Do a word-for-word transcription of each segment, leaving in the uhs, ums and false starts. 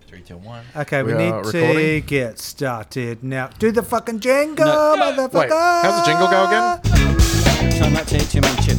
Three, two, one. Okay, we, We need are to recording? get started now. Do the fucking jingle, No. motherfucker! Wait, how's the jingle go again? Try not to eat too many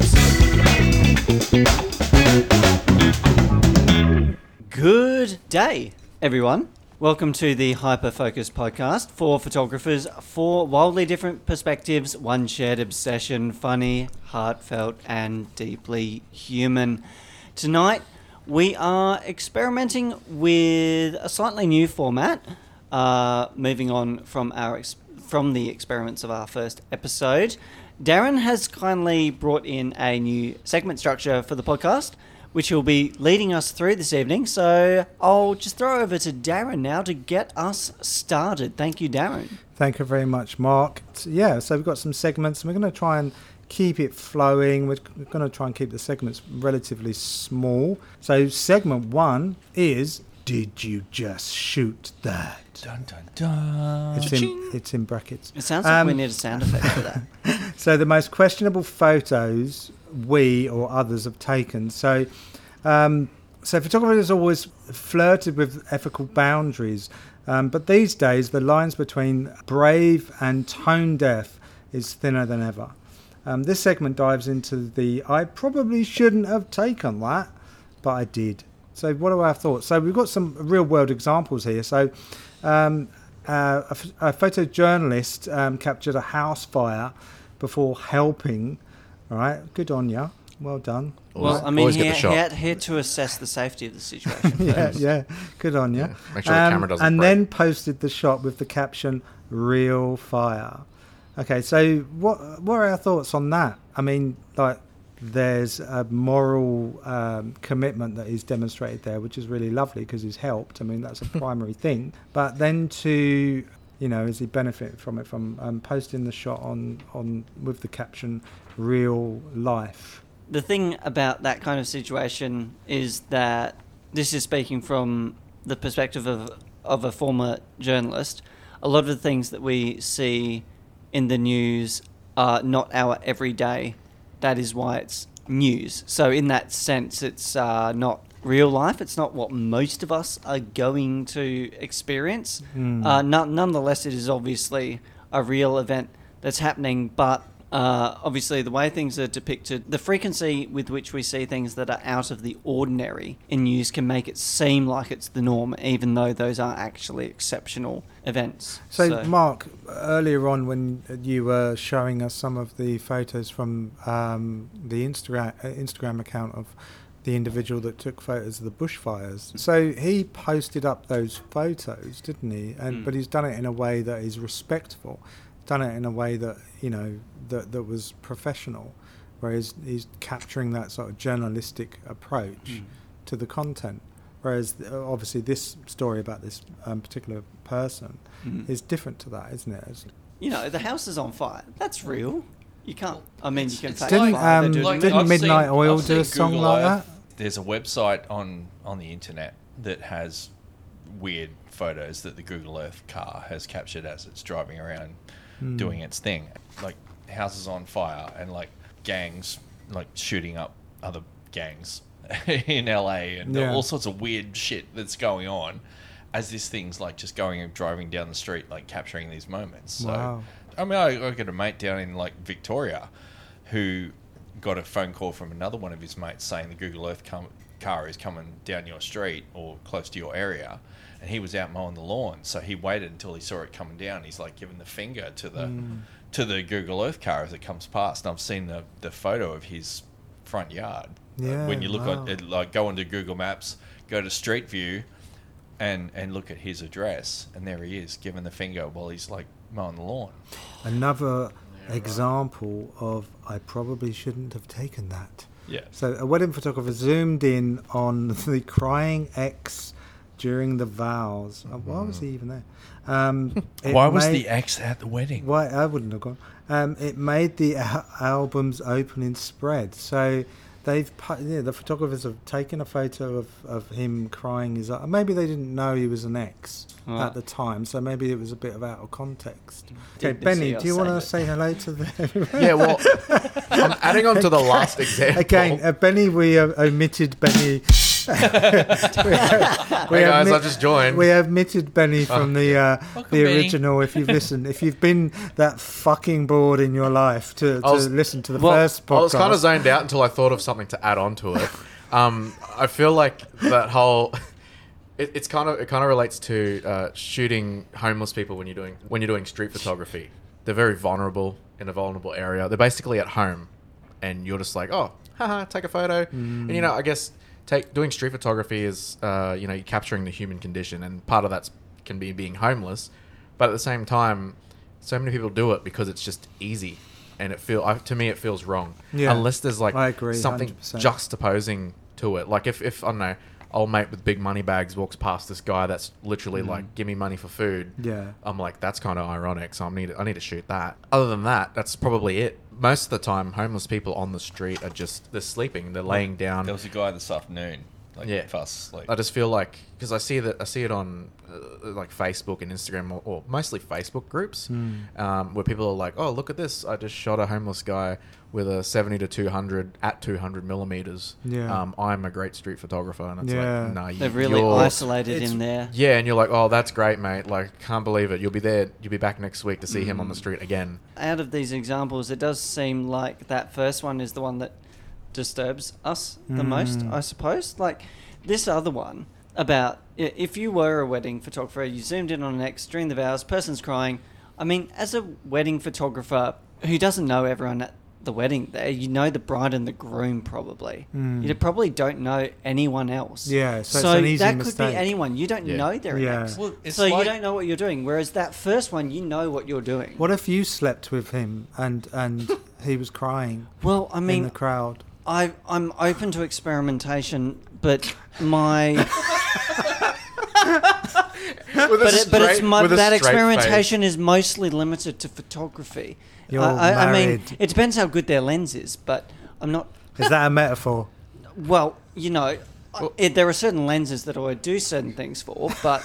chips. Good day, everyone. Welcome to the Hyper Focus podcast for photographers, four wildly different perspectives, one shared obsession, funny, heartfelt, and deeply human. Tonight, we are experimenting with a slightly new format, uh, moving on from our ex- from the experiments of our first episode. Darren has kindly brought in a new segment structure for the podcast, which he'll be leading us through this evening. So I'll just throw over to Darren now to get us started. Thank you, Darren. Thank you very much, Mark. Yeah, so we've got some segments, and we're going to try and keep it flowing. We're going to try and keep the segments relatively small. So segment one is, did you just shoot that? Dun, dun, dun. It's in, it's in brackets. It sounds like Um, we need a sound effect for that. So the most questionable photos we or others have taken. So, um, so photographers always flirted with ethical boundaries, um, but these days the lines between brave and tone deaf is thinner than ever. Um, this segment dives into the I probably shouldn't have taken that, but I did. So what are our thoughts? So we've got some real world examples here. So um, uh, a, ph- a photojournalist um, captured a house fire before helping. All right, good on you. Well done. Well, Always- I mean, always he, get the he shot. had, he had to assess the safety of the situation yeah, first. yeah, good on you. Yeah, make sure the camera doesn't And break. then posted the shot with the caption "Real fire." Okay, so what what are our thoughts on that? I mean, like, there's a moral um, commitment that is demonstrated there, which is really lovely because he's helped. I mean, that's a primary thing. But then to, you know, is he benefiting from it from um, posting the shot on on with the caption "Real life"? The thing about that kind of situation is that this is speaking from the perspective of of a former journalist. A lot of the things that we see in the news are not our everyday. That is why it's news. So in that sense, it's uh, not real life. It's not what most of us are going to experience. Mm. Uh, no- nonetheless, it is obviously a real event that's happening, but uh, obviously the way things are depicted, the frequency with which we see things that are out of the ordinary in news can make it seem like it's the norm, even though those are actually exceptional events. So, Mark, earlier on when you were showing us some of the photos from um, the Instagram uh, Instagram account of the individual that took photos of the bushfires, so he posted up those photos, didn't he? And Mm. but he's done it in a way that is respectful, done it in a way that, you know, that that was professional, whereas he's capturing that sort of journalistic approach Mm. to the content. Whereas uh, obviously this story about this um, particular person Mhm. is different to that, isn't it? It's, You know, the house is on fire. That's real. You can't. I mean, you can. It's fake didn't fire, um, they're doing didn't it. Midnight seen- Oil I've do a seen song Google like Earth. that? There's a website on, on the internet that has weird photos that the Google Earth car has captured as it's driving around Hmm. doing its thing. Like houses on fire and like gangs like shooting up other gangs in L A and Yeah. all sorts of weird shit that's going on as this thing's like just going and driving down the street, like capturing these moments. So, Wow. I mean, I, I got a mate down in like Victoria who got a phone call from another one of his mates saying the Google Earth com- car is coming down your street or close to your area, and he was out mowing the lawn, so he waited until he saw it coming down. He's like giving the finger to the Mm. to the Google Earth car as it comes past, and I've seen the the photo of his front yard. Uh, Yeah, when you look wow. on it, like go into Google Maps, go to Street View, and and look at his address, and there he is giving the finger while he's like mowing the lawn. Another example of I probably shouldn't have taken that. Yeah. So a wedding photographer zoomed in on the crying ex during the vows. Uh, Why was he even there? Um, it Why was made- the ex at the wedding? Why I wouldn't have gone. Um, it made the al- album's opening spread. So they've pu- yeah, the photographers have taken a photo of, of him crying his eye. Maybe they didn't know he was an ex Right. at the time, so maybe it was a bit of out of context. Okay, Didn't Benny, see do us you want to save say hello to the? Yeah, well, I'm adding on to the last example. Again, uh, Benny, we uh, omitted Benny Hey guys, mi- I've just joined. We have omitted Benny from the uh, Welcome, the Benny. original. If you've listened, if you've been that fucking bored in your life to, to I was- listen to the well, first podcast, I was kind of zoned out until I thought of something to add on to it. Um, I feel like that whole it, it's kind of it kind of relates to uh, shooting homeless people when you're doing when you're doing street photography. They're very vulnerable in a vulnerable area. They're basically at home, and you're just like, oh, haha, take a photo. And you know, I guess take doing street photography is uh, you know you're capturing the human condition, and part of that can be being homeless, but at the same time, so many people do it because it's just easy. And it feel I, to me, it feels wrong. Yeah. Unless there's like I agree, something one hundred percent. juxtaposing to it. Like if, if I don't know, old mate with big money bags walks past this guy that's literally like, give me money for food. Yeah. I'm like, that's kind of ironic. So I need I need to shoot that. Other than that, that's probably it. Most of the time, homeless people on the street are just they're sleeping. They're laying down. There was a guy this afternoon, like Yeah. fast like I just feel like because I see that I see it on uh, like Facebook and Instagram or, or mostly Facebook groups Hmm. um, where people are like, "Oh, look at this! I just shot a homeless guy with a seventy to two hundred at two hundred millimeters. Yeah. Um, I'm a great street photographer." And it's Yeah. like, "Nah, you, They've really you're- isolated it's- in there. Yeah, and you're like, "Oh, that's great, mate! Like, can't believe it. You'll be there. You'll be back next week to see him on Hmm. the street again." Out of these examples, it does seem like that first one is the one that disturbs us the most, Mm. I suppose. Like this other one about i- if you were a wedding photographer, you zoomed in on an ex during the vows, person's crying. I mean, as a wedding photographer who doesn't know everyone at the wedding there, you know the bride and the groom probably. Mm. You probably don't know anyone else. Yeah, so it's so an easy that mistake. could be anyone. You don't Yeah. know their Yeah. ex. Well, it's so you like- don't know what you're doing. Whereas that first one, you know what you're doing. What if you slept with him and and he was crying Well, I in mean, the crowd? I, I'm open to experimentation, but my but, it, but it's my, that experimentation is mostly limited to photography. You're I, I, I mean, married. it depends how good their lens is, but I'm not. Is that a metaphor? Well, you know, Well- it, there are certain lenses that I would do certain things for, but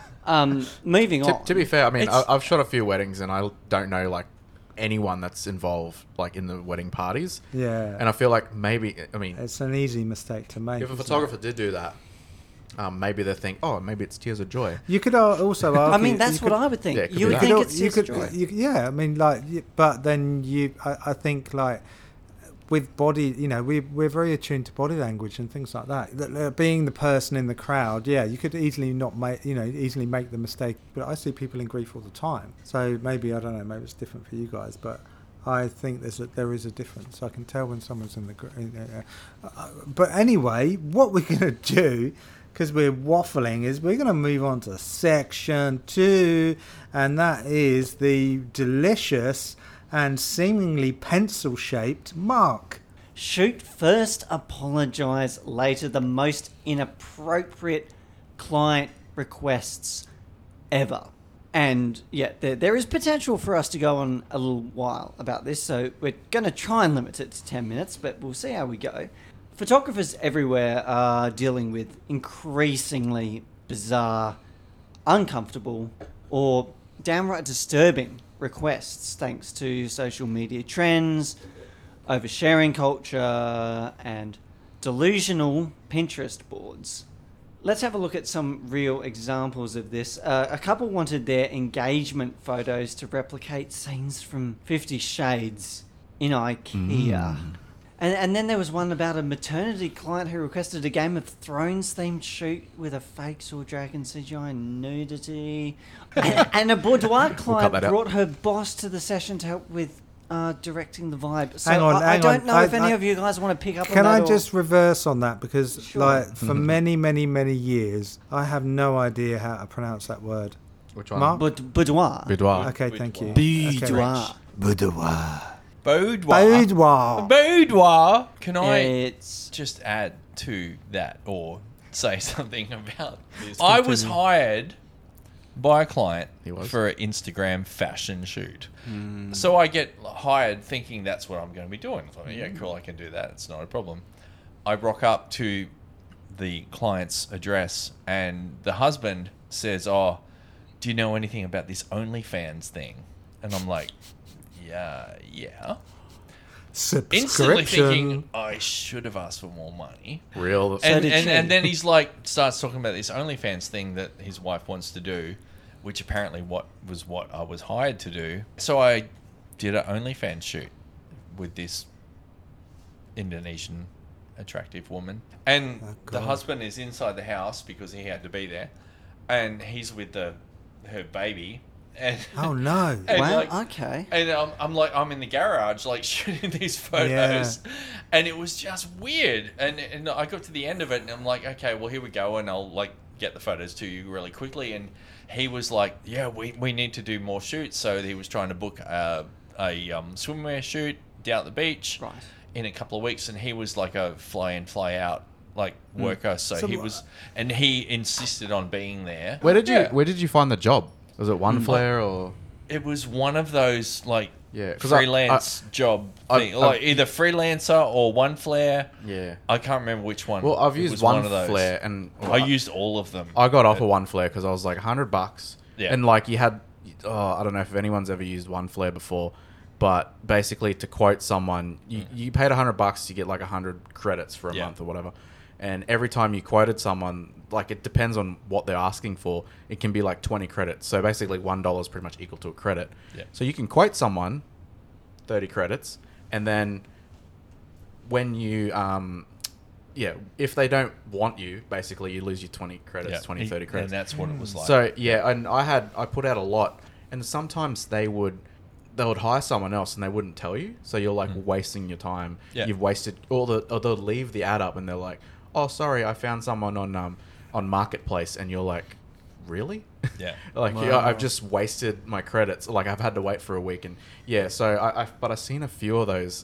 um, moving To, on. to be fair, I mean, It's- I, I've shot a few weddings, and I don't know like anyone that's involved like in the wedding parties. Yeah. And I feel like maybe, I mean, It's an easy mistake to make. if a isn't it? photographer did do that, um, maybe they think, oh, maybe it's tears of joy. You could al- also argue. I mean, that's you what could- I would think. Yeah, it could you be would that. you think could, it's you his could, joy. you, yeah. I mean, like, y- but then you, I, I think, like, with body, you know, we we're very attuned to body language and things like that. That uh, being the person in the crowd, yeah, you could easily not make, you know, easily make the mistake. But I see people in grief all the time, so maybe I don't know, maybe it's different for you guys, but I think there's a, there is a difference. I can tell when someone's in the. gr- in, uh, uh, but anyway, what we're gonna do, because we're waffling, is we're gonna move on to section two, and that is the delicious and seemingly pencil-shaped mark. Shoot first, apologise later. The most inappropriate client requests ever. And yeah, there, there is potential for us to go on a little while about this, so we're going to try and limit it to ten minutes, but we'll see how we go. Photographers everywhere are dealing with increasingly bizarre, uncomfortable, or downright disturbing requests thanks to social media trends, oversharing culture, and delusional Pinterest boards. Let's have a look at some real examples of this. Uh, a couple wanted their engagement photos to replicate scenes from Fifty Shades in IKEA. And, and then there was one about a maternity client who requested a Game of Thrones themed shoot with a fake sword dragon C G I and nudity. and, and a boudoir client that out. brought her boss to the session to help with uh, directing the vibe. So Hang on, I, I hang don't on. know I- if any I- of you guys want to pick up on Can that. I or- just reverse on that? Because, Sure. like, for many, many, many years, I have no idea how to pronounce that word. Which one? Mark? Boud- boudoir. Boudoir. Okay, thank you. Boudoir. Boudoir. Boudoir. Boudoir. Boudoir. Can I It's just add to that or say something about this? I was continue. hired by a client He was? for an Instagram fashion shoot. So I get hired thinking that's what I'm going to be doing. I thought, yeah, cool, I can do that. It's not a problem. I rock up to the client's address and the husband says, oh, do you know anything about this OnlyFans thing? And I'm like, yeah, yeah. instantly Subscription. thinking I should have asked for more money. Real. And, did and, she. and then he's like starts talking about this OnlyFans thing that his wife wants to do, which apparently what was what I was hired to do. So I did an OnlyFans shoot with this Indonesian attractive woman, and Oh, the God. husband is inside the house because he had to be there, and he's with the her baby. And, Oh no! and Wow, like- okay. And I'm, I'm like, I'm in the garage, like shooting these photos, and it was just weird. And and I got to the end of it, and I'm like, okay, well here we go, and I'll like get the photos to you really quickly. And he was like, yeah, we, we need to do more shoots. So he was trying to book a, a um, swimwear shoot down at the beach Right. in a couple of weeks, and he was like a fly in, fly out like worker. So, So he wha- was, and he insisted on being there. Where did you Yeah. Where did you find the job? Was it One Flare or? It was one of those like Yeah, 'cause I- freelance job I- thing, I- like either freelancer or One Flare. Yeah. I can't remember which one. Well, I've It used was One, of those. Flare, and I used all of them. I got off of One Flare because I was like a hundred bucks. Yeah. And like you had, oh, I don't know if anyone's ever used One Flare before, but basically to quote someone, you, you paid a hundred bucks, you get like a hundred credits for a Yeah. month or whatever. And every time you quoted someone, like it depends on what they're asking for, it can be like twenty credits. So basically one dollar is pretty much equal to a credit. Yeah. So you can quote someone thirty credits, and then when you, um, yeah, if they don't want you, basically you lose your twenty credits, Yeah. twenty, thirty credits. And that's what it was like. So yeah, and I had I put out a lot, and sometimes they would they would hire someone else and they wouldn't tell you, so you're like wasting your time. Yeah. You've wasted, or, the, or they'll leave the ad up and they're like, "Oh, sorry, I found someone on um on Marketplace," and you're like, "Really?" Yeah. like Wow. yeah, I've just wasted my credits. Like I've had to wait for a week, and yeah, so I, I but I've seen a few of those.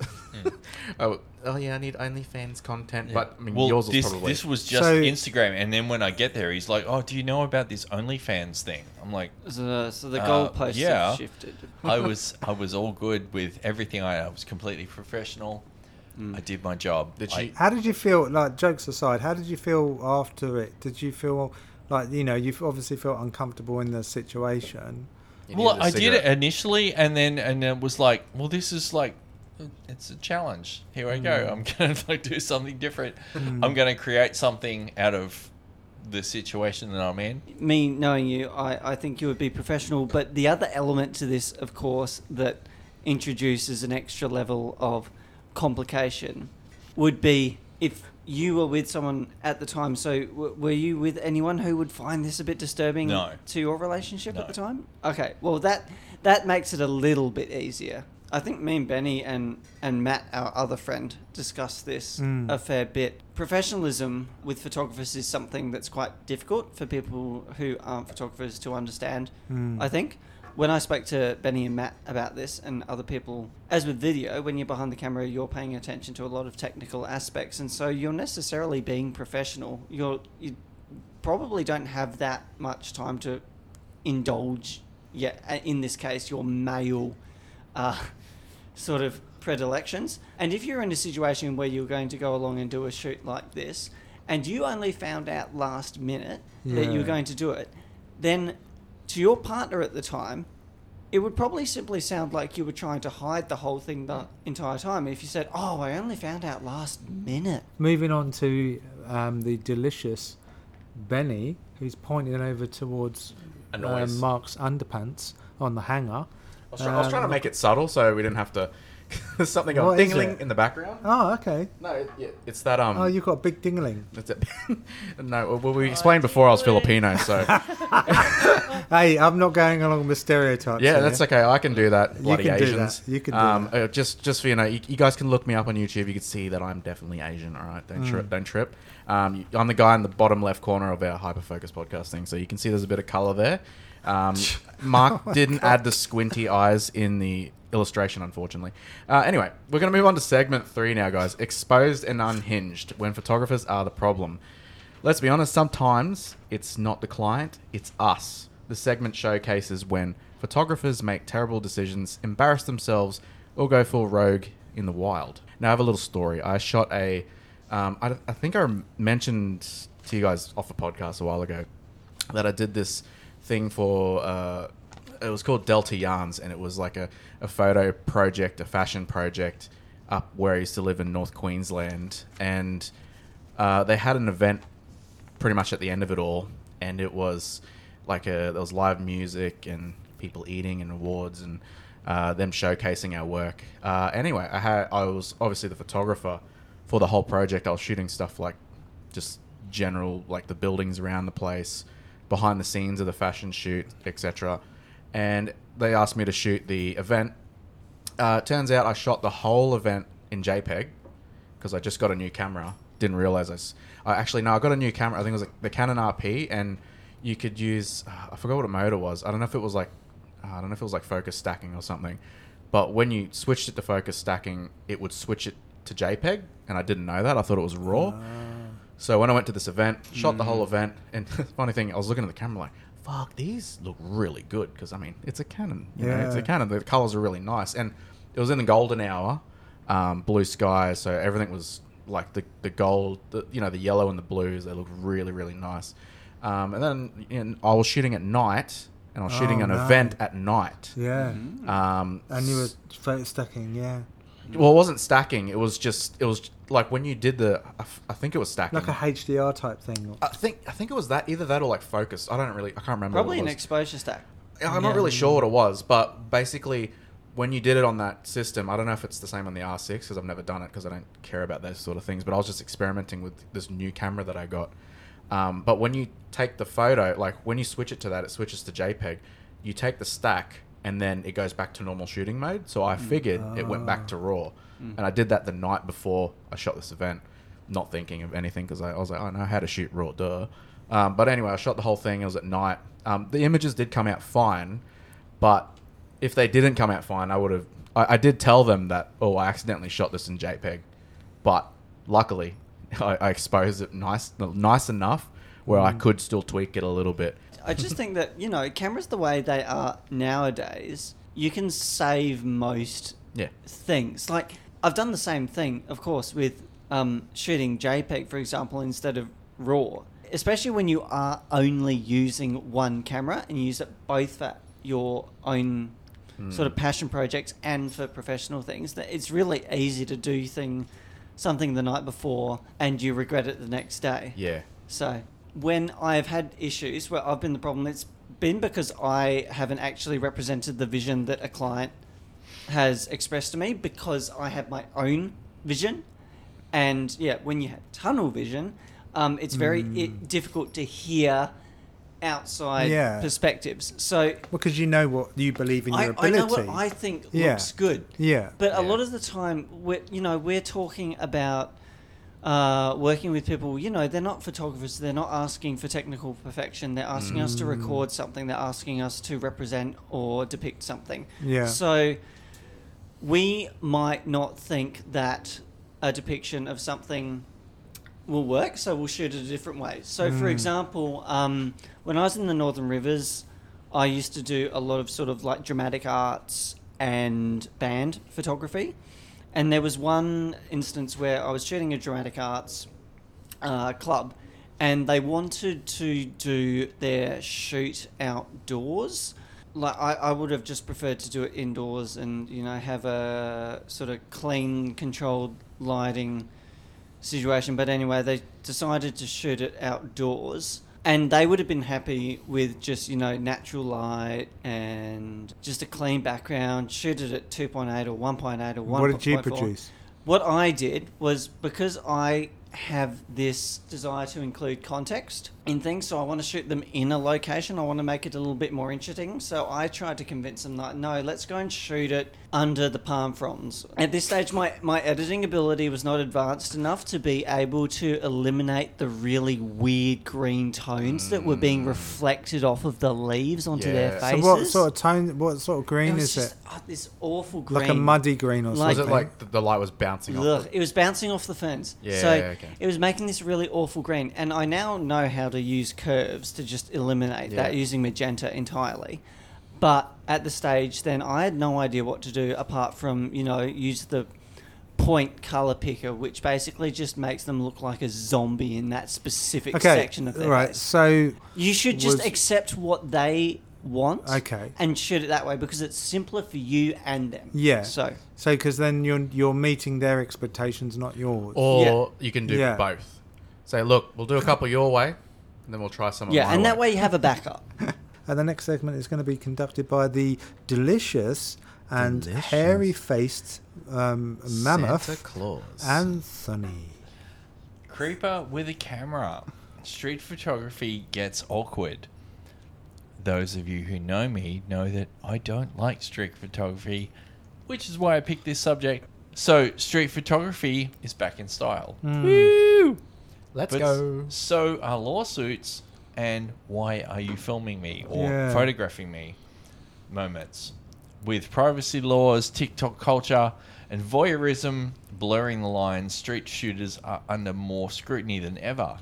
oh, oh yeah, I need OnlyFans content, but I mean well, yours was this, probably this was just So- Instagram, and then when I get there, he's like, "Oh, do you know about this OnlyFans thing?" I'm like, So, so the Uh, goalposts yeah. have shifted. I was I was all good with everything. I, I was completely professional. I did my job. Did I- she- How did you feel? Like, jokes aside, how did you feel after it? Did you feel like, you know, you obviously felt uncomfortable in the situation? You Well, needed a I did cigarette. it initially, and then and it was like, well, this is like, it's a challenge. Here I go. I'm gonna like do something different. I'm gonna create something out of the situation that I'm in. Me knowing you, I, I think you would be professional. But the other element to this, of course, that introduces an extra level of complication would be if you were with someone at the time. So w- were you with anyone who would find this a bit disturbing No. to your relationship No. at the time? Okay, well that that makes it a little bit easier. I think me and Benny and, and Matt, our other friend, discussed this Mm. a fair bit. Professionalism with photographers is something that's quite difficult for people who aren't photographers to understand, Mm. I think. When I spoke to Benny and Matt about this and other people, as with video, when you're behind the camera, you're paying attention to a lot of technical aspects, and so you're necessarily being professional. You're, you probably don't have that much time to indulge, yeah, in this case, your male uh, sort of predilections. And if you're in a situation where you're going to go along and do a shoot like this, and you only found out last minute that you were Yeah. going to do it, then to your partner at the time, it would probably simply sound like you were trying to hide the whole thing the entire time. If you said, "Oh, I only found out last minute." Moving on to um, the delicious Benny, who's pointing over towards A um, noise. Mark's underpants on the hanger. I was, try- I was trying to Um, make it subtle so we didn't have to. There's something What going is dingling it? in the background. Oh, okay. No, it, yeah, it's that um. Oh, you've got a big dingling. That's it. no, well, we explained before I was Filipino, so Hey, I'm not going along with stereotypes. yeah, here. that's okay. I can do that. Bloody can do Asians. that. You can do um, that. uh, just, just for you know, you, you guys can look me up on YouTube. You can see that I'm definitely Asian. All right, don't Mm. trip. Don't trip. Um, you- I'm the guy in the bottom left corner of our Hyperfocus podcast thing, so you can see there's a bit of color there. Um, Mark Oh didn't add the squinty eyes in the illustration, unfortunately. Uh, anyway, we're going to move on to segment three now, guys. Exposed and unhinged, when photographers are the problem. Let's be honest, sometimes it's not the client, it's us. The segment showcases when photographers make terrible decisions, embarrass themselves, or go full rogue in the wild. Now, I have a little story. I shot a... Um, I, I think I mentioned to you guys off a podcast a while ago that I did this thing for... Uh, it was called Delta Yarns, and it was like a, a photo project, a fashion project up where I used to live in North Queensland, and uh, they had an event pretty much at the end of it all, and it was like a, there was live music and people eating and awards and uh, them showcasing our work. Uh, anyway, I had I was obviously the photographer for the whole project. I was shooting stuff like just general, like the buildings around the place, behind the scenes of the fashion shoot, et cetera. And they asked me to shoot the event. Uh, turns out I shot the whole event in JPEG because I just got a new camera. Didn't realize I, s- I actually no, I got a new camera. I think it was like the Canon R P, and you could use uh, I forgot what mode it was. I don't know if it was like uh, I don't know if it was like focus stacking or something. But when you switched it to focus stacking, it would switch it to JPEG, and I didn't know that. I thought it was RAW. Uh. So when I went to this event, shot mm. the whole event, and funny thing, I was looking at the camera like, fuck, these look really good, because, I mean, it's a Canon. You yeah. know, it's a Canon. The colours are really nice. And it was in the golden hour, um, blue sky, so everything was like the, the gold, the, you know, the yellow and the blues. They looked really, really nice. Um, and then you know, I was shooting at night, and I was oh, shooting an no. event at night. Yeah. Mm-hmm. Um, and you were photo stacking, yeah. Well, it wasn't stacking. It was just, it was like when you did the, I, f- I think it was stacking. Like a H D R type thing. I think I think it was that, either that or like focus. I don't really, I can't remember. Probably what it an was. exposure stack. I'm yeah. not really sure what it was, but basically when you did it on that system, I don't know if it's the same on the R six because I've never done it because I don't care about those sort of things, but I was just experimenting with this new camera that I got. Um, but when you take the photo, like when you switch it to that, it switches to JPEG. You take the stack and then it goes back to normal shooting mode. So I figured oh. it went back to RAW. Mm. And I did that the night before I shot this event, not thinking of anything because I, I was like, I know how to shoot RAW, duh. Um, but anyway, I shot the whole thing. It was at night. Um, the images did come out fine, but if they didn't come out fine, I would have... I, I did tell them that, oh, I accidentally shot this in JPEG. But luckily, I, I exposed it nice, nice enough where mm. I could still tweak it a little bit. I just think that, you know, cameras the way they are nowadays, you can save most yeah. things. Like, I've done the same thing, of course, with um, shooting JPEG, for example, instead of RAW. Especially when you are only using one camera and you use it both for your own mm. sort of passion projects and for professional things. That it's really easy to do thing, something the night before and you regret it the next day. Yeah. So when I've had issues where I've been the problem, it's been because I haven't actually represented the vision that a client has expressed to me because I have my own vision. And yeah, when you have tunnel vision, um, it's very mm. it, difficult to hear outside yeah. perspectives. So because you know what you believe in your I, ability. I know what I think yeah. looks good. Yeah. But a yeah. lot of the time, we're, you know, we're talking about uh, working with people, you know, they're not photographers. They're not asking for technical perfection. They're asking mm. us to record something. They're asking us to represent or depict something. Yeah. So we might not think that a depiction of something will work, so we'll shoot it a different way. So, mm. for example, um, when I was in the Northern Rivers, I used to do a lot of sort of like dramatic arts and band photography. And there was one instance where I was shooting a dramatic arts uh, club, and they wanted to do their shoot outdoors. Like I, I would have just preferred to do it indoors and, you know, have a sort of clean, controlled lighting situation. But anyway, they decided to shoot it outdoors, and they would have been happy with just, you know, natural light and just a clean background, shoot it at two point eight or one point eight or one point four. What did you produce? What I did was, because I have this desire to include context in things, so I want to shoot them in a location. I want to make it a little bit more interesting. So I tried to convince them that, no, let's go and shoot it under the palm fronds. At this stage, my, my editing ability was not advanced enough to be able to eliminate the really weird green tones mm. that were being reflected off of the leaves onto yeah. their faces. So what sort of tone, what sort of green it is just, it? Oh, this awful green. Like a muddy green or like, something? Was it like the, the light was bouncing Ugh, off? The... It was bouncing off the ferns. Yeah, so okay. It was making this really awful green. And I now know how to use curves to just eliminate yeah. that using magenta entirely. But at the stage then, I had no idea what to do apart from, you know, use the point color picker, which basically just makes them look like a zombie in that specific okay, section of their right, face. so you should just was... accept what they want. Okay. And shoot it that way because it's simpler for you and them. Yeah. So So, because then you're you're meeting their expectations, not yours. Or you can do Yeah. both. Say, look, we'll do a couple your way, and then we'll try some of yeah, my and way. that way you have a backup. And the next segment is going to be conducted by the delicious and Delicious. hairy-faced um, mammoth, Santa Claus. Anthony. Creeper with a camera. Street photography gets awkward. Those of you who know me know that I don't like street photography, which is why I picked this subject. So, street photography is back in style. Woo! Let's But go. so are lawsuits, and why are you filming me or Yeah. photographing me moments. With privacy laws, TikTok culture, and voyeurism blurring the lines, street shooters are under more scrutiny than ever.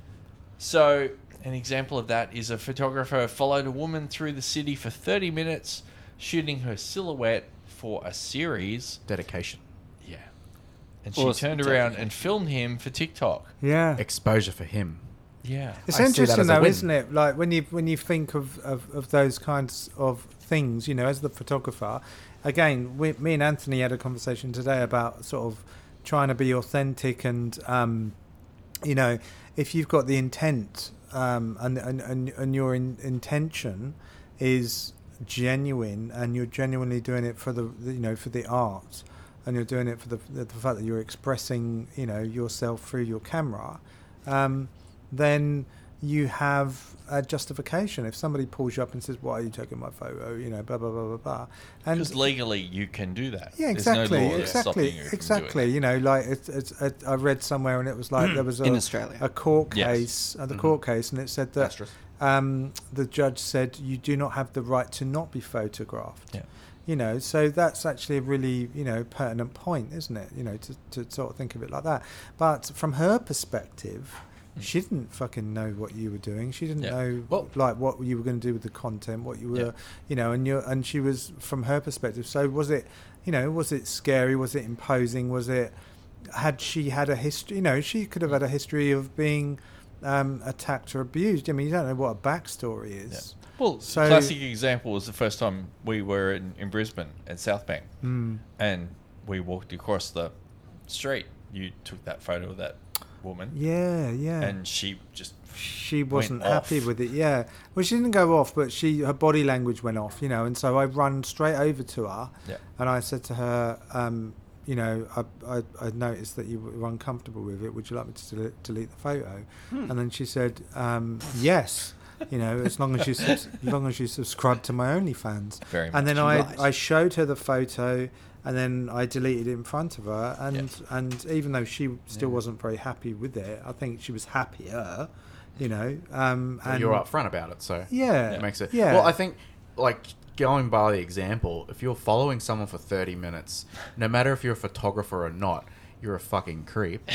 So, an example of that is a photographer followed a woman through the city for thirty minutes, shooting her silhouette for a series. Dedication. Yeah. And she Awesome. turned around and filmed him for TikTok. Yeah. Exposure for him. Yeah. It's I see that interesting as a though, win. isn't it? Like when you when you think of, of, of those kinds of things, you know, as the photographer, again, we, me and Anthony had a conversation today about sort of trying to be authentic and, um, you know, if you've got the intent um, and, and, and, and your in, intention is genuine and you're genuinely doing it for the, the you know, for the art and you're doing it for the, the, the fact that you're expressing, you know, yourself through your camera, um, then you have a justification. If somebody pulls you up and says, "Why are you taking my photo?" You know, blah blah blah blah blah. And Because legally you can do that. yeah, There's no exactly, law that's stopping exactly, you from exactly. doing You know, like it's, it's, it, I read somewhere and it was like there was a, In Australia. a court Yes. case, uh, the Mhm. court case, and it said that Asterisk. um, the judge said you do not have the right to not be photographed. Yeah. You know, so that's actually a really, you know, pertinent point, isn't it? You know, to, to sort of think of it like that. But from her perspective, she didn't fucking know what you were doing. She didn't Yeah. know Well- like what you were going to do with the content, what you were, Yeah. you know, and you and she was from her perspective. So was it, you know, was it scary? Was it imposing? Was it? Had she had a history? You know, she could have had a history of being um, attacked or abused. I mean, you don't know what a backstory is. Well, So- classic example was the first time we were in, in Brisbane at South Bank, Mm. and we walked across the street. You took that photo of that woman, Yeah, yeah. and she just She wasn't went happy off. with it. Yeah, well, she didn't go off, but she her body language went off. You know, and so I run straight over to her, Yeah. and I said to her, um, you know, I, I I noticed that you were uncomfortable with it. Would you like me to delete, delete the photo? Hmm. And then she said, um, yes. You know, as long as you subs- as long as you subscribe to my OnlyFans. very much. And then I, Right. I showed her the photo, and then I deleted it in front of her. And and even though she still Yeah. wasn't very happy with it, I think she was happier. You know, um, Well, and you're upfront about it, so Yeah, it makes it. Yeah. Well, I think like going by the example, if you're following someone for thirty minutes, no matter if you're a photographer or not, you're a fucking creep.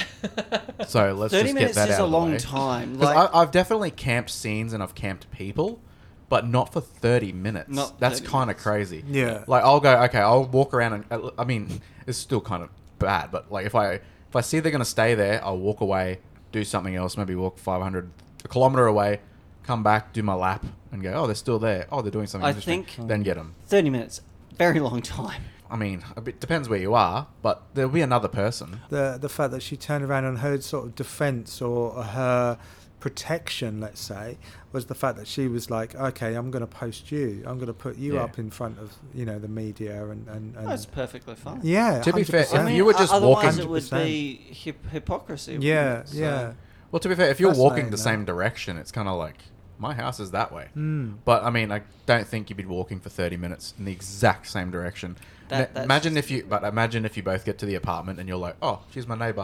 So let's Thirty just minutes get that is out a of the long way. time. 'Cause Like, I, I've definitely camped scenes and I've camped people, but not for thirty minutes. Not That's thirty kind of minutes. crazy. Yeah. Like I'll go, okay, I'll walk around and I mean, it's still kind of bad, but like if I if I see they're gonna stay there, I'll walk away, do something else, maybe walk five hundred a kilometer away, come back, do my lap, and go, oh, they're still there. Oh, they're doing something I interesting. think- Then get them. thirty minutes, very long time. I mean, a bit depends where you are, but there'll be another person. the the fact that she turned around and her sort of defense or her protection, let's say, was the fact that she was like, okay, I'm going to post you. I'm going to put you Yeah. up in front of, you know, the media and and, and That's perfectly fine. yeah. To be fair, one hundred percent. if I mean, you were just o- otherwise walking- it would one hundred percent. be hip- hypocrisy. wouldn't yeah, it? So- yeah. Well, to be fair, if you're walking Fascinating, the though. same direction, it's kind of like my house is that way. Mm. But I mean, I don't think you'd be walking for thirty minutes in the exact same direction. That- Ma- that's imagine just- if you, but imagine if you both get to the apartment and you're like, oh, she's my neighbor.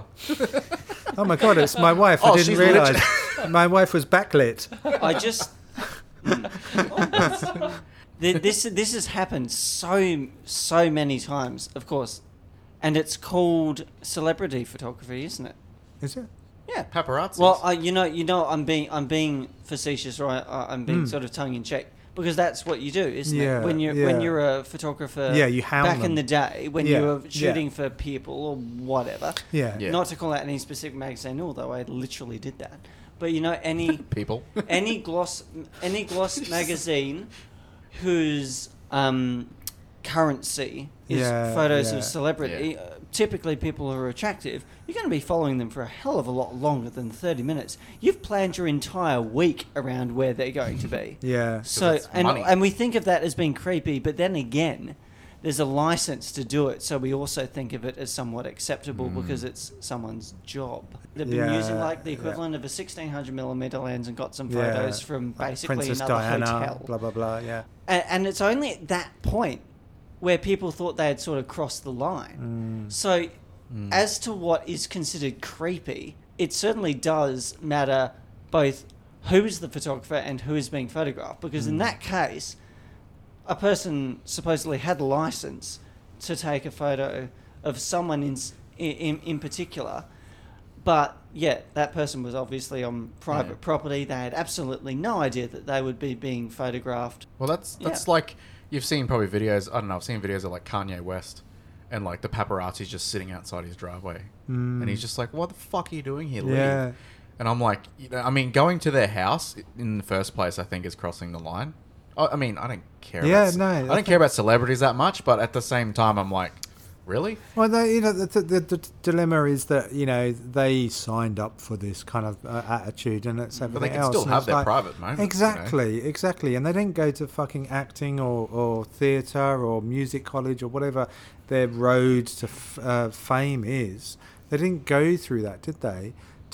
Oh my god, it's my wife. I Oh, didn't she's realise my wife was backlit. I just. Th- this this has happened so so many times, of course, and it's called celebrity photography, isn't it? Is it? Yeah. Paparazzi. Well, I, you know, you know, I'm being I'm being facetious, right? I- I'm being Mm. sort of tongue in cheek because that's what you do, isn't Yeah, it? When you're when yeah. you're a photographer, Yeah, you hound back in them. the day when Yeah, you were yeah. shooting for People or whatever. Yeah. Yeah. Not to call out any specific magazine, although I literally did that. But you know, any people. any gloss any gloss magazine whose um, currency is Yeah, photos yeah. of celebrity, Yeah. uh, typically people who are attractive, you're going to be following them for a hell of a lot longer than thirty minutes. You've planned your entire week around where they're going to be. Yeah. So, it's and, money. and we think of that as being creepy, but then again, there's a license to do it, so we also think of it as somewhat acceptable because it's someone's job. They've been Yeah, using like the yeah. equivalent of a sixteen hundred millimeter lens and got some Yeah. photos from Like basically Princess another Diana, hotel. blah blah blah. Yeah. And, and it's only at that point where people thought they had sort of crossed the line. Mm. So, as to what is considered creepy, it certainly does matter both who is the photographer and who is being photographed. Because Mm. in that case, a person supposedly had a license to take a photo of someone in in, in particular. But, yeah, that person was obviously on private Yeah. property. They had absolutely no idea that they would be being photographed. Well, that's that's Yeah. like you've seen probably videos. I don't know. I've seen videos of like Kanye West, and like the paparazzi's just sitting outside his driveway, Mm. and he's just like, "What the fuck are you doing here? Leave." Yeah. And I'm like, you know, I mean, going to their house in the first place, I think, is crossing the line. I, I mean, I don't care. Yeah, about, ce- no, I I don't think- care about celebrities that much, but at the same time, I'm like, really? Well, the, you know, the, the, the dilemma is that you know they signed up for this kind of uh, attitude, and it's everything But they can else. still and have it's their like- private moments. you know? Exactly, exactly, and they didn't go to fucking acting or, or theatre or music college or whatever their road to f- uh, fame is. They didn't go through that, did they?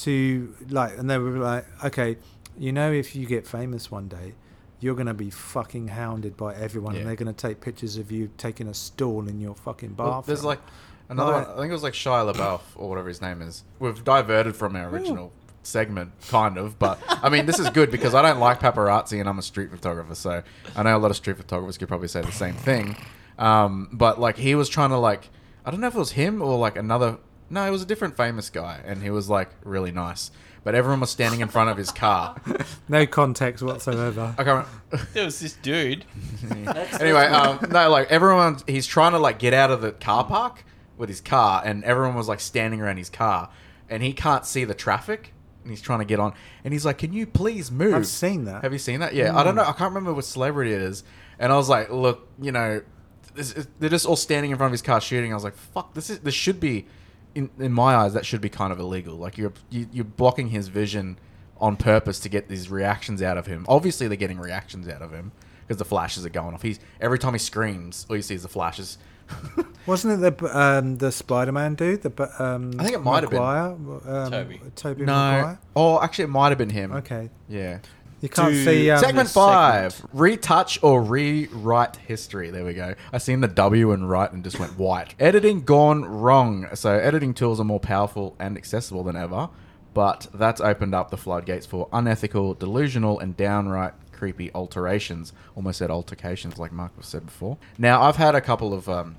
To like, and they were like, okay, you know, if you get famous one day, you're going to be fucking hounded by everyone, Yeah. and they're going to take pictures of you taking a stall in your fucking bathroom. Well, there's like another Like- one. I think it was like Shia LaBeouf or whatever his name is. We've diverted from our original segment, kind of. But I mean, this is good because I don't like paparazzi and I'm a street photographer. So I know a lot of street photographers could probably say the same thing. Um, but like he was trying to like, I don't know if it was him or like another. No, it was a different famous guy, and he was like really nice. But everyone was standing in front of his car. No context whatsoever. I can't remember. There was this dude. That's- Anyway, um, no, like everyone, he's trying to like get out of the car park with his car, and everyone was like standing around his car, and he can't see the traffic, and he's trying to get on, and he's like, "Can you please move?" I've seen that. Have you seen that? Yeah, I don't know. I can't remember what celebrity it is, and I was like, "Look, you know, this is, they're just all standing in front of his car shooting." I was like, "Fuck, this is this should be." In, in my eyes, that should be kind of illegal. Like you're you, you're blocking his vision on purpose to get these reactions out of him. Obviously, they're getting reactions out of him because the flashes are going off. He's every time he screams, all you see is the flashes. Wasn't it the um, the Spider-Man dude? The bu- um, I think it might have been. been um, Toby. Toby no, Maguire. oh, actually, it might have been him. Okay, Yeah. you can't To see um, segment the five: segment. retouch or rewrite history. There we go. I seen the W and right and just went white. Editing gone wrong. So editing tools are more powerful and accessible than ever, but that's opened up the floodgates for unethical, delusional, and downright creepy alterations. Almost said altercations, like Mark was said before. Now I've had a couple of um,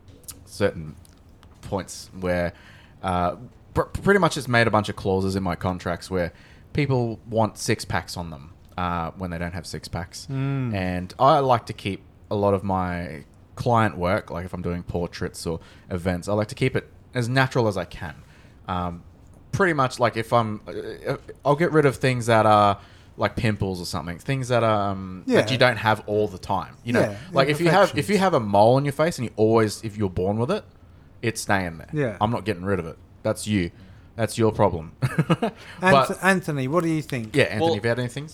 certain points where uh, pr- pretty much it's made a bunch of clauses in my contracts where people want six packs on them uh, when they don't have six packs. Mm. And I like to keep a lot of my client work, like if I'm doing portraits or events, I like to keep it as natural as I can. Um, pretty much like if I'm, uh, I'll get rid of things that are like pimples or something, things that um Yeah. that you don't have all the time. You know, Yeah, like if you have if imperfections. you have a mole on your face and you always if you're born with it, it's staying there. Yeah. I'm not getting rid of it. That's you. That's your problem. Anth- but Anthony, what do you think? yeah, Anthony, Well- have you had any things?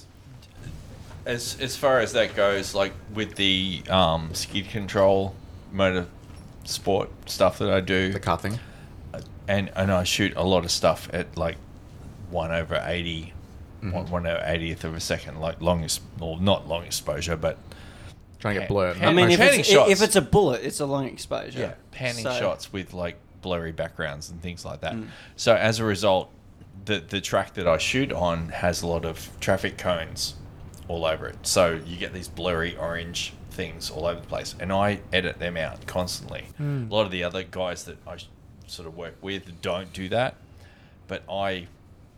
As as far as that goes, like with the um, skid control motor sport stuff that I do, The car thing. and and I shoot a lot of stuff at like one over eighty, Mhm. one, one over eightieth of a second, like long, ex- well, not long exposure, but Trying to get Pan- blurred. pan- I mean, if Panning it's, shots. if it's a bullet, it's a long exposure. yeah, panning So- shots with like blurry backgrounds and things like that. Mm. So as a result, the the track that I shoot on has a lot of traffic cones all over it. So you get these blurry orange things all over the place, and I edit them out constantly. Mm. A lot of the other guys that I sort of work with don't do that, but I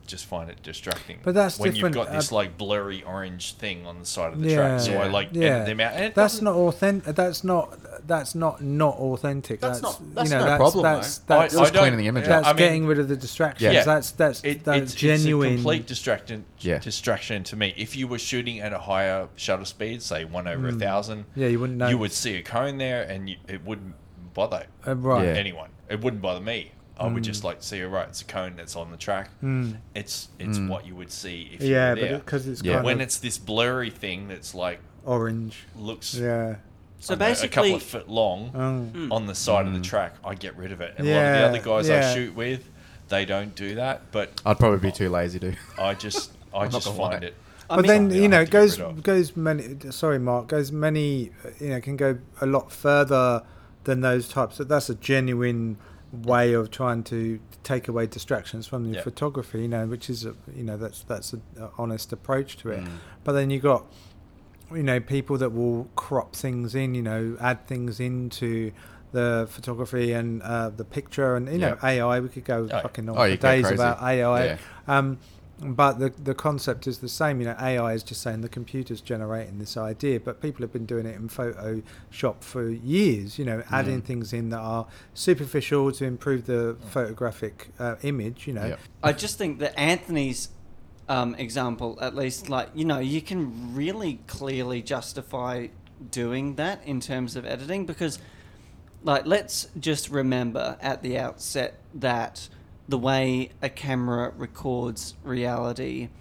just find it distracting. But that's when different, you've got this uh, like blurry orange thing on the side of the Yeah. track. So I Yeah. like Yeah, edit them out. And it that's doesn't- not authentic. That's not. That's not not authentic. That's That's, not- that's you know, no that's, problem, That's mate. that's, I- Just don't- cleaning the image yeah, up. that's I mean, getting rid of the distractions. Yeah. That's that's It, that's it's, genuine. it's a complete distraction. Yeah. Distraction to me. If you were shooting at a higher shutter speed, say one over a thousand, Yeah, you wouldn't know. you would see a cone there, and you, it wouldn't bother Uh, right. Yeah. anyone. It wouldn't bother me. I would just like see, right, it's a cone that's on the track. Mm. It's it's Mm. what you would see if you Yeah, were but there. because it's Yeah. kind when of it's this blurry thing that's like orange. looks Yeah. So I don't know, a couple basically, of foot long Um, on the side of Mm. the track, I get rid of it. And a lot of Yeah, the other guys yeah. I shoot with, they don't do that. But I'd probably be too lazy to. I just I I'm not just gonna find lie. it. I but mean, then Yeah, you I know have it to get goes rid of. goes many. Sorry, Mark. Goes many. uh, You know, can go a lot further than those types. That's a genuine way of trying to take away distractions from your Yeah. photography. You know, which is a, you know that's that's an honest approach to it. Mm. But then you got you know people that will crop things in. You know, add things into the photography and uh, the picture and you know Yeah. A I. We could go Oh. fucking on Oh, for you go days crazy. about A I. Yeah. Um, but the the concept is the same. You know, A I is just saying the computer's generating this idea, but people have been doing it in Photoshop for years. You know, adding Mm. things in that are superficial to improve the photographic uh, image. You know, Yep. I just think that Anthony's um, example, at least, like, you know, you can really clearly justify doing that in terms of editing because, like, let's just remember at the outset that the way a camera records reality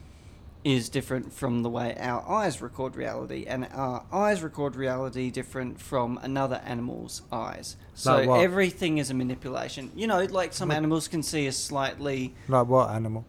is different from the way our eyes record reality, and our eyes record reality different from another animal's eyes. So Like what? everything is a manipulation. You know, like some What? animals can see a slightly, like what animal?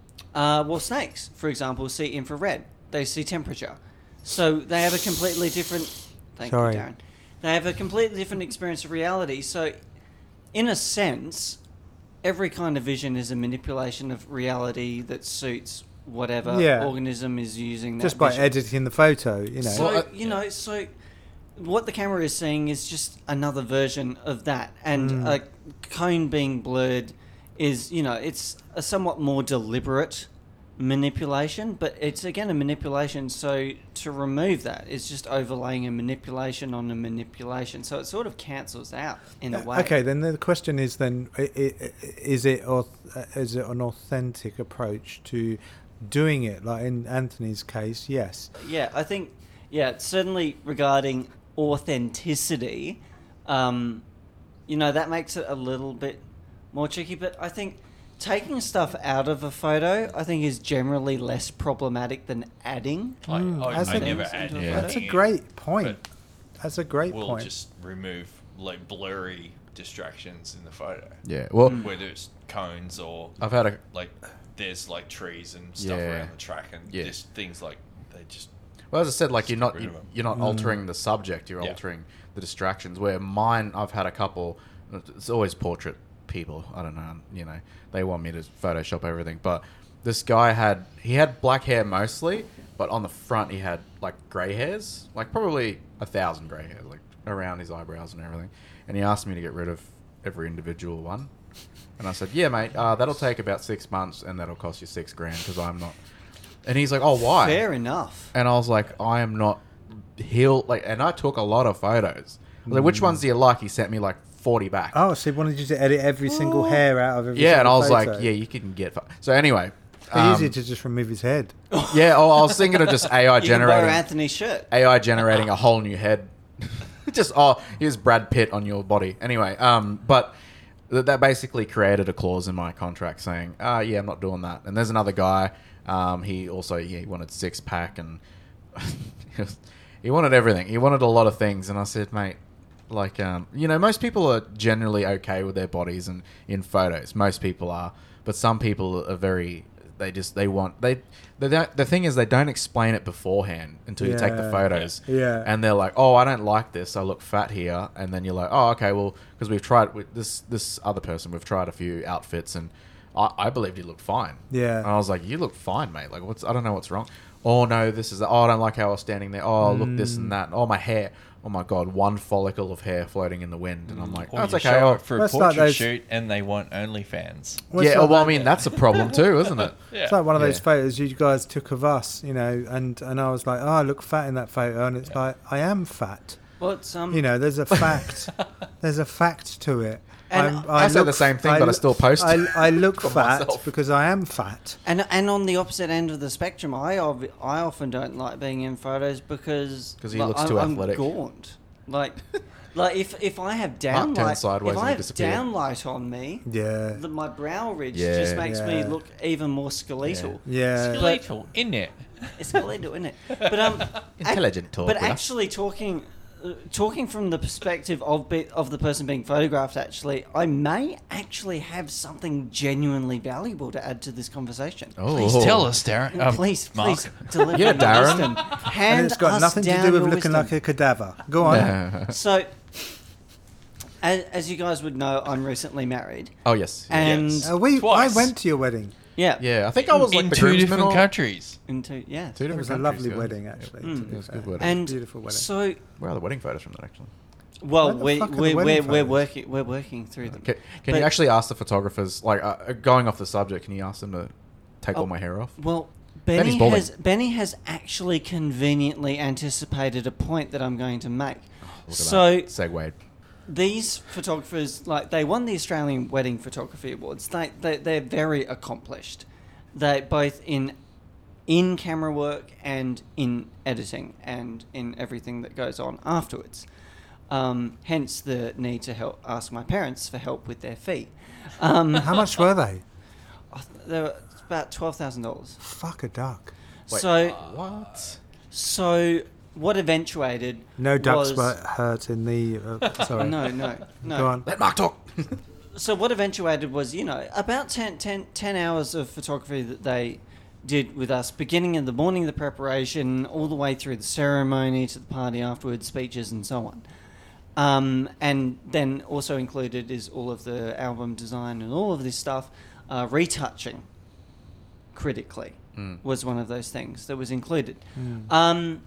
uh, well, snakes, for example, see infrared. They see temperature. So they have a completely different. Thank Sorry. you, Darren. They have a completely different experience of reality. So, in a sense, every kind of vision is a manipulation of reality that suits whatever Yeah. organism is using that Just by vision. editing the photo. You know, So, Well, uh, you know, so what the camera is seeing is just another version of that. And Mm. a cone being blurred is, you know, it's a somewhat more deliberate manipulation, but it's again a manipulation. So to remove that is just overlaying a manipulation on a manipulation. So it sort of cancels out in a Uh, way. Okay, then the question is then i- i- is it auth- uh, is it an authentic approach to doing it? Like in Anthony's case, yes. Yeah, I think, yeah, certainly regarding authenticity, um, you know, that makes it a little bit more tricky. But I think taking stuff out of a photo, I think, is generally less problematic than adding. I, Mm, I, that's I a- never Things add into a Yeah. photo. That's a anything in, great point. but That's a great We'll point. just remove like blurry distractions in the photo, Yeah. Well, Mm. whether it's cones or I've had a. like there's like trees and stuff Yeah. around the track and Yeah. just things like they just Well, as I said, like Just you're get not rid you, of 'em. you're not Mm. altering the subject. You're Yeah. altering the distractions. Where mine, I've had a couple. It's always portrait people. I don't know. You know, they want me to Photoshop everything. But this guy had he had black hair mostly, but on the front he had like grey hairs, like probably a thousand grey hairs, like around his eyebrows and everything. And he asked me to get rid of every individual one. And I said, "Yeah, mate, uh, that'll take about six months, and that'll cost you six grand because I'm not." And he's like, "Oh, why?" Fair enough. And I was like, I am not he'll like and I took a lot of photos. I was like, which ones do you like? He sent me like forty back. Oh, so he wanted you to edit every single Oh. hair out of every yeah, and I single was photo. like, yeah, you can get pho-. So anyway, It's um, easy to just remove his head. yeah, oh, I was thinking of just A I You can borrow generating Anthony's shirt. A I generating a whole new head. Just oh, here's Brad Pitt on your body. Anyway, um, but th- that basically created a clause in my contract saying, ah, yeah, I'm not doing that. And there's another guy. Um, he also yeah, he wanted six pack and he, was, he wanted everything. He wanted a lot of things, and I said, mate, like um, you know, most people are generally okay with their bodies and in photos. Most people are, but some people are very. They just they want they the don't- the thing is they don't explain it beforehand until you take the Yeah. photos. Yeah. And they're like, oh, I don't like this. I look fat here. And then you're like, oh, okay, well, because we've tried with this this other person, we've tried a few outfits, and I, I believed he looked fine. Yeah. And I was like, you look fine, mate. Like, what's I don't know what's wrong. Oh no, this is. Oh, I don't like how I was standing there. Oh, look this and that. Oh, my hair. oh my god, one follicle of hair floating in the wind, and I'm like, Or oh, it's you okay. show I'll- up for a That's like portrait those- shoot and they want OnlyFans. Well, it's yeah, like well, I that- mean, that's a problem too, isn't it? Yeah. It's like one of those Yeah. photos you guys took of us, you know, and, and I was like, oh, I look fat in that photo, and it's Yeah. like, I am fat. Well, it's, um, You know, there's a fact. There's a fact to it. And I'm- I say look- the same thing, but I look- still post I, I look for fat myself. because I am fat. And and on the opposite end of the spectrum, I ob- I often don't like being in photos because 'Cause he like, looks I'm, too I'm athletic. gaunt. Like, like if if I have Mark turns downlight, sideways if and I you have disappear. downlight on me, Yeah. the, my brow ridge Yeah. just makes me Yeah. look even more skeletal. Yeah. Skeletal, isn't it? It's skeletal, isn't it? But um, ac- Intelligent talk But with us. actually, talking. Uh, talking from the perspective of be- of the person being photographed, actually, I may actually have something genuinely valuable to add to this conversation. Oh. Please tell us, Darren. Um, please, Mark. please deliver Yeah, your Darren. wisdom. Hand And it's got us nothing to down do with your looking wisdom. like a cadaver. Go on. So, as, as you guys would know, I'm recently married, Oh, yes. and Yes. Uh, we, Twice. I went to your wedding. yeah, Yeah, I think I was like in the two groomsman different or- countries. into yeah, Two It different was a countries, lovely yeah. wedding, actually. Mm. to be It was a fair. good wedding. and Beautiful wedding. so Where are the wedding photos from that, actually? well, Where the we fuck are the we wedding we're, we're photos? working we're working through them. Can, can But- you actually ask the photographers, like, uh, going off the subject, can you ask them to take Oh, all my hair off? Well, Benny's Benny balding. has Benny has actually conveniently anticipated a point that I'm going to make. Look at So that. Segwayed. these photographers, like they won the Australian Wedding Photography Awards. They, they they're very accomplished. They both in in camera work and in editing and in everything that goes on afterwards. Um, hence the need to help ask my parents for help with their fee. Um, How much were they? I th- they were about twelve thousand dollars. Fuck a duck. Wait, So What? so what eventuated? No ducks was, were hurt in the. Uh, sorry. No, no, no. Go on. Let Mark talk. So what eventuated was, you know, about ten, ten, ten hours of photography that they did with us, beginning in the morning, the preparation, all the way through the ceremony to the party afterwards, speeches and so on. Um, and then also included is all of the album design and all of this stuff. Uh, retouching critically Mm. was one of those things that was included. Mm. Um,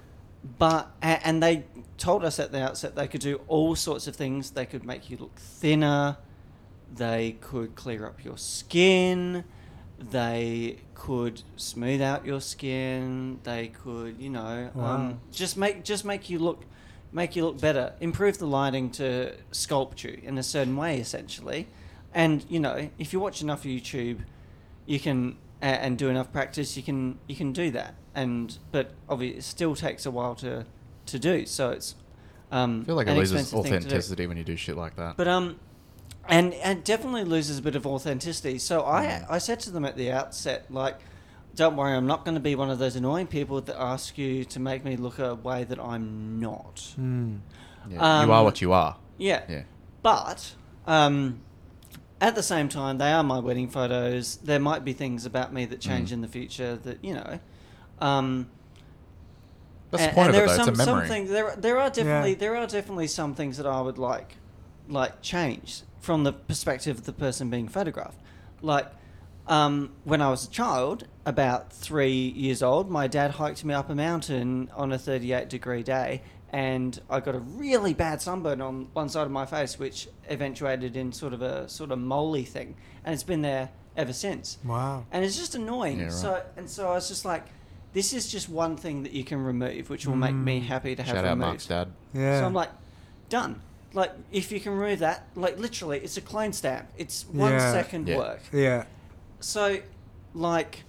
but a- and they told us at the outset they could do all sorts of things. They could make you look thinner. They could clear up your skin. They could smooth out your skin. They could, you know, Wow. um, just make just make you look make you look better. Improve the lighting to sculpt you in a certain way, essentially. And you know, if you watch enough YouTube, you can a- and do enough practice, you can you can do that. And but obviously, it still takes a while to to do. So it's um, I feel like it an loses expensive thing to do. authenticity when you do shit like that. But um, and and definitely loses a bit of authenticity. So I Mm. I said to them at the outset, like, don't worry, I'm not going to be one of those annoying people that ask you to make me look a way that I'm not. Mm. yeah, you um, are what you are. Yeah. Yeah. But um, at the same time, they are my wedding photos. There might be things about me that change Mm. in the future that you know. Um, That's the and- point and of it, there though. are It's a some, some memory. things, there, there are definitely Yeah. there are definitely some things that I would like, like change from the perspective of the person being photographed. Like um, when I was a child, about three years old, my dad hiked me up a mountain on a thirty-eight degree day, and I got a really bad sunburn on one side of my face, which eventuated in sort of a sort of moly thing, and it's been there ever since. Wow. And it's just annoying. Yeah, right. So and so I was just like, this is just one thing that you can remove, which will make me Mm. happy to have Shout out removed. Mark's dad. Yeah. So I'm like, done. Like if you can remove that, like literally, it's a clone stamp. It's one Yeah. second Yeah. work. Yeah. So, like,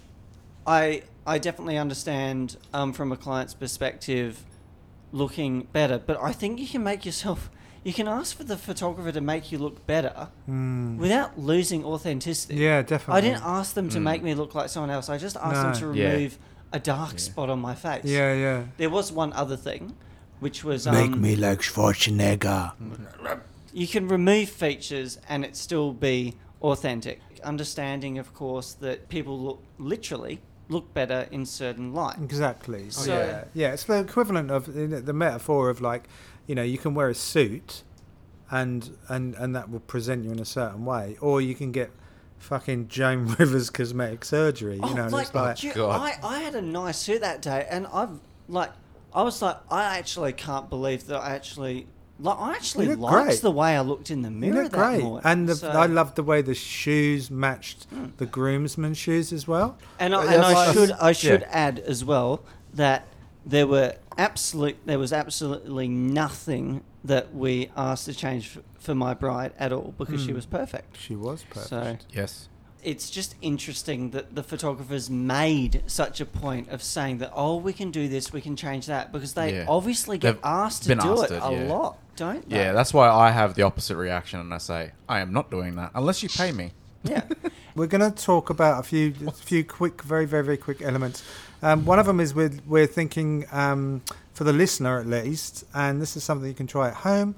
I I definitely understand um, from a client's perspective, looking better. But I think you can make yourself. You can ask for the photographer to make you look better Mm. without losing authenticity. Yeah, definitely. I didn't ask them to Mm. make me look like someone else. I just asked them No. to Yeah. remove a dark Yeah. spot on my face. Yeah, yeah. There was one other thing, which was um, Make me like Schwarzenegger. you can remove features and it still be authentic. Understanding, of course, that people look literally look better in certain light. Exactly. So- yeah, yeah. It's the equivalent of the the metaphor of like, you know, you can wear a suit, and and and that will present you in a certain way, or you can get fucking Joan Rivers cosmetic surgery. You Oh, know, and like, it's like, do you- God. I, I had a nice suit that day, and I've like I was like, I actually can't believe that I actually, like, I actually You look liked great. the way I looked in the You mirror look that great, morning. and the, So- I loved the way the shoes matched the groomsmen's shoes as well. And I, Yeah, and I that's- should I should yeah. add as well that there were absolute there was absolutely nothing that we asked to change for, for my bride at all because she Hmm. was perfect. She was perfect. So Yes. it's just interesting that the photographers made such a point of saying that, oh, we can do this, we can change that, because they Yeah. obviously get They've asked to been do asked it it, a yeah. lot, don't they? Yeah, that's why I have the opposite reaction and I say, I am not doing that unless you pay me. Yeah. We're going to talk about a few, a few quick, very, very, very quick elements. Um, one of them is we're, we're thinking um, for the listener at least, and this is something you can try at home.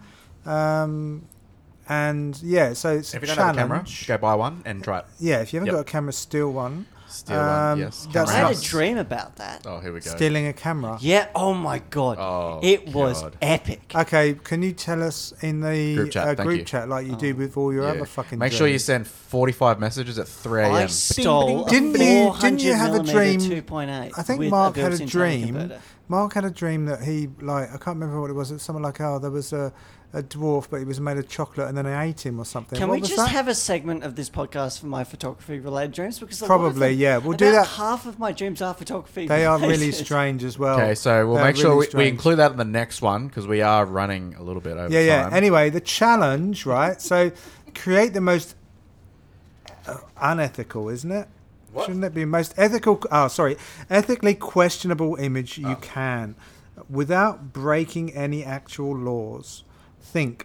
Um, and yeah, so it's If a you don't have a camera, challenge. go buy one and try it. Yeah, if you haven't Yep. got a camera, steal one. Steal one, Um, yes. that's I Camera. had not- a dream about that. Oh, here we go. Stealing a camera. Yeah, oh my God. Oh, it was God. epic. Okay, can you tell us in the Group chat, uh, thank group you. chat like you Oh. do with all your Yeah. other fucking Make sure you dreams? send forty-five messages at three a.m. I stole Didn't a you- four hundred didn't you have a millimeter dream- two point eight I think with Mark had a built-in tiny dream. converter. Mark had a dream that he like I can't remember what it was. It's something like oh there was a, a dwarf but he was made of chocolate and then I ate him or something. Can what we was just that? have a segment of this podcast for my photography related dreams? Because a lot of Probably, them- yeah. We'll do about that. Half of my dreams are photography. They are really related. strange as well. Okay, so we'll They're make sure really we, we strange. include that in the next one because we are running a little bit over Yeah, yeah. time. Anyway, the challenge, right? So create the most uh, unethical, isn't it? What? Shouldn't it be most ethical? Oh, sorry, ethically questionable image you Oh. can, without breaking any actual laws. Think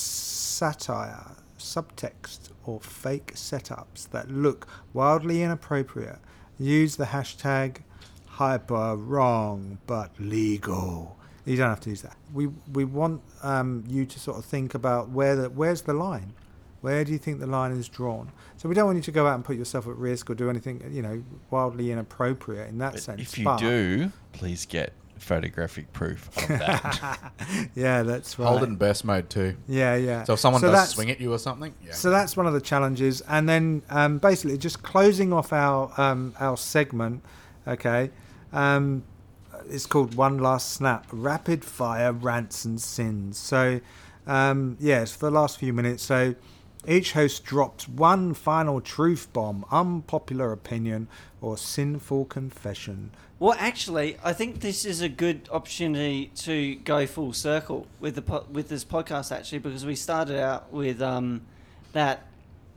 satire, subtext, or fake setups that look wildly inappropriate. Use the hashtag hyper wrong but legal. You don't have to use that. We we want um, you to sort of think about where the where's the line. Where do you think the line is drawn? So we don't want you to go out and put yourself at risk or do anything, you know, wildly inappropriate in that But sense. if you But- do, please get photographic proof of that. yeah, that's right. Hold it in burst mode too. Yeah, yeah. So if someone So does that's- swing at you or something, yeah. So that's one of the challenges, and then um, basically just closing off our um, our segment. Okay, um, it's called One Last Snap: Rapid Fire Rants and Sins. So um, yes, for the last few minutes. So each host drops one final truth bomb, unpopular opinion, or sinful confession. Well, actually, I think this is a good opportunity to go full circle with the po- with this podcast. Actually, because we started out with um, that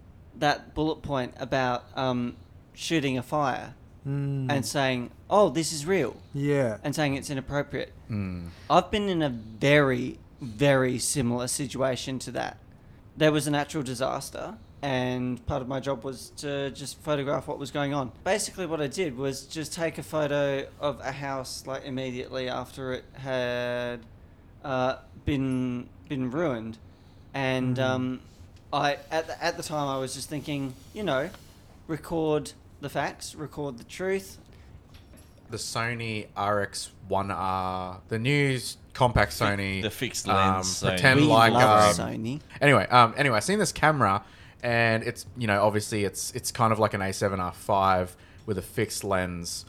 that bullet point about um, shooting a fire Mm. and saying, "Oh, this is real," Yeah. and saying it's inappropriate. Mm. I've been in a very, very similar situation to that. There was a natural disaster, and part of my job was to just photograph what was going on. Basically, what I did was just take a photo of a house like immediately after it had uh, been been ruined, and Mm. um, I at the, at the time I was just thinking, you know, record the facts, record the truth. The Sony R X one R, the new compact Sony, the fixed um, lens Sony. pretend we like love um, Sony. Anyway, um, anyway, I seen this camera, and it's you know obviously it's it's kind of like an A seven R five with a fixed lens,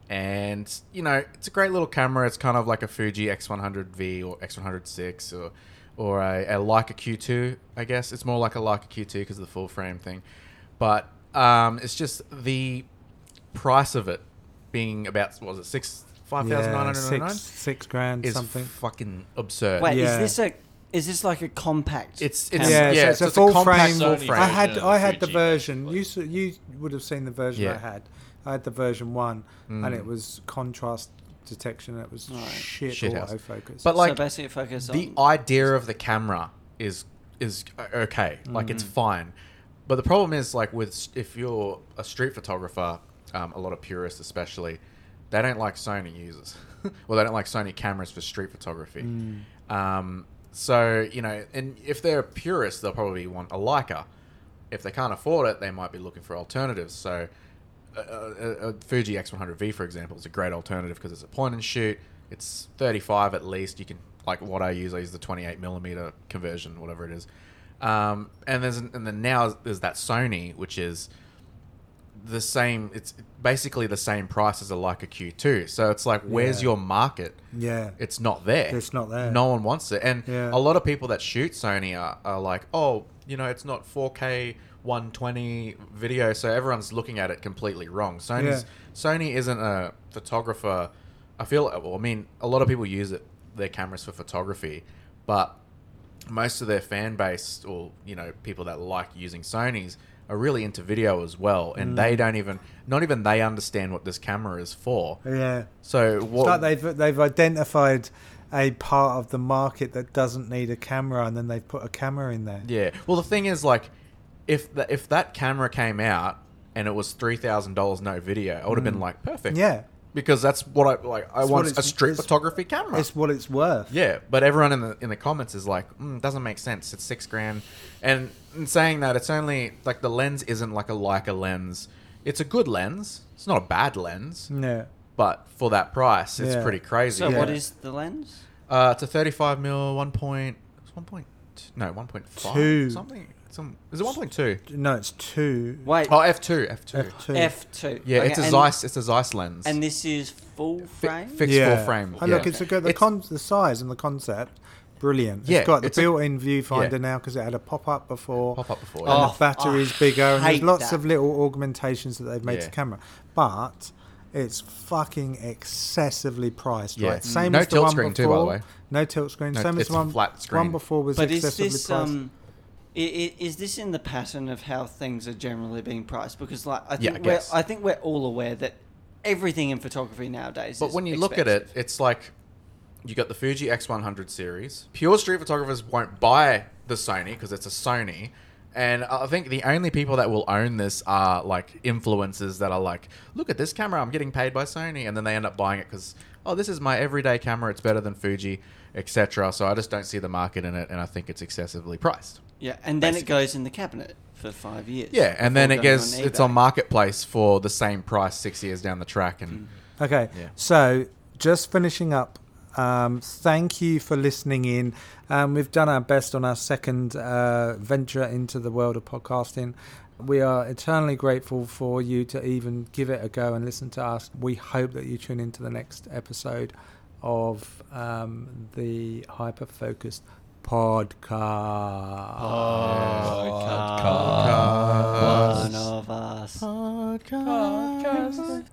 and you know it's a great little camera. It's kind of like a Fuji X one hundred V or X one hundred six or or a, a Leica Q two. I guess it's more like a Leica Q two because of the full frame thing, but um, it's just the price of it being about what was it six five thousand nine hundred ninety nine six, six grand is something. fucking absurd. Wait, Yeah. is this a is this like a compact? It's- camera? it's- Yeah, yeah, so it's so a it's a full compact frame. full Sony frame. I had version I of had the Fuji, version. basically. You s- you would have seen the version Yeah. I had. I had the version one, and Mm. it was contrast detection. It was Right. shit, Shit house. autofocus. But like so basically focus the on idea of the camera is is o- okay, like it's fine, but the problem is like with s- if you're a street photographer, um, a lot of purists especially, they don't like Sony users, well they don't like Sony cameras for street photography. Mm. Um, so you know, and if they're purists, they'll probably want a Leica. If they can't afford it, they might be looking for alternatives. So a, a, a Fuji X one hundred V, for example, is a great alternative because it's a point and shoot. It's thirty-five at least. You can like what I use. I use the twenty-eight millimeter conversion, whatever it is. Um, and there's and then now there's that Sony, which is the same. It's basically the same price as a Leica Q two. So it's like, where's Yeah. your market? Yeah. It's not there. It's not there. No one wants it. And Yeah. a lot of people that shoot Sony are, are like, oh, you know, it's not four K one twenty video, so everyone's looking at it completely wrong. Sony's Yeah. Sony isn't a photographer. I feel. Well, I mean, a lot of people use it their cameras for photography, but most of their fan base, or you know, people that like using Sonys, are really into video as well, and Mm. they don't even, not even they understand what this camera is for. Yeah. So It's what? like they've they've identified a part of the market that doesn't need a camera, and then they've put a camera in there. Yeah. Well, the thing is, like, if the, if that camera came out and it was three thousand dollars no video, I would have been like, perfect. Mm. Yeah. Because that's what I like. I It's want what a it's- street it's- photography camera. It's what it's worth. Yeah, but everyone in the in the comments is like, mm, doesn't make sense. It's six grand, and in saying that, it's only like the lens isn't like a Leica lens. It's a good lens. It's not a bad lens, Yeah. but for that price, it's Yeah. pretty crazy. So Yeah. what is the lens? Uh, it's a thirty-five mil, one point, it's one point, no, one point five, Two. something. Some is it one point two? No, it's two. Wait, Oh, f two, f two. F two. F two. Yeah, Okay, it's a and- Zeiss. It's a Zeiss lens. And this is full Fi- frame. fixed yeah. full frame. Oh, yeah. look, it's a good. The, It's- con- the size and the concept, brilliant. Yeah, It's got the it's a- built-in viewfinder yeah. now because it had a pop-up before. Pop up before. And yeah. Oh, the battery's I bigger, and there's hate lots that. of little augmentations that they've made to Yeah. the camera. But it's fucking excessively priced, Yeah. right? Same No as the tilt one screen before. too, by the way. No tilt screen. No, Same as it's the one, flat screen. one before was But is excessively this priced. um, i- i- is this in the pattern of how things are generally being priced? Because like I Yeah, think I we're guess. I think we're all aware that everything in photography nowadays. But is when you look at it, expensive. it's like you got the Fuji X one hundred series. Pure street photographers won't buy the Sony because it's a Sony. And I think the only people that will own this are like influencers that are like, look at this camera, I'm getting paid by Sony. And then they end up buying it because, oh, this is my everyday camera. It's better than Fuji, et cetera. So I just don't see the market in it. And I think it's excessively priced. yeah, and then basically. it goes in the cabinet for five years. Yeah. And then before it going gets, on it's eBay. on Marketplace for the same price six years down the track. And Okay, Yeah. so just finishing up. Um, thank you for listening in. Um, we've done our best on our second uh, venture into the world of podcasting. We are eternally grateful for you to even give it a go and listen to us. We hope that you tune into the next episode of um, the Hyper Focused podcast. Podcast. One of us. Podcast.